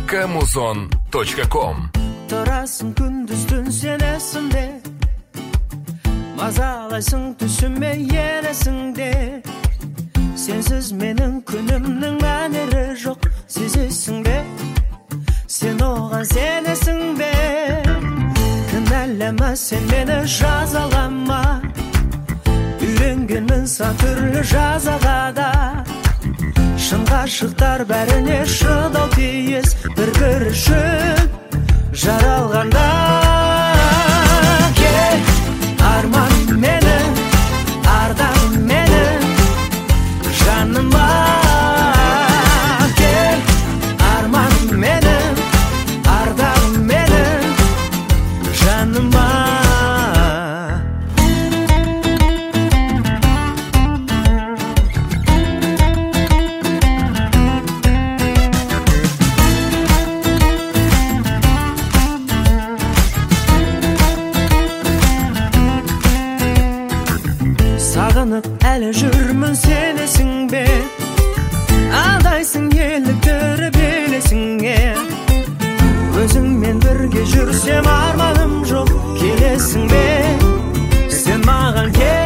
kmuzon.com. Тұрасың күндіз-түн сен есімде, мазалайсың түсіме елесіңде. Сенсіз менің күнімнің мәнері жоқ, сезесің бе? Сен оған сенесің бе? Кінәлама сен мені жазалама, үйренгенмін сан түрлі жазаға да. Шын ғашықтар бәріне шыдау тиіс, бір-бір үшін жаралғанда. Арман менің, ардағым менің, жаныма кел. Арман менің, ардағым менің, жаныма. Сағынып әлі жүрмін сенесің бе? Алдайсың еліктірі белесіңе. Өзіңмен бірге жүрсем арманым жоқ, келесің бе? Сен маған кел.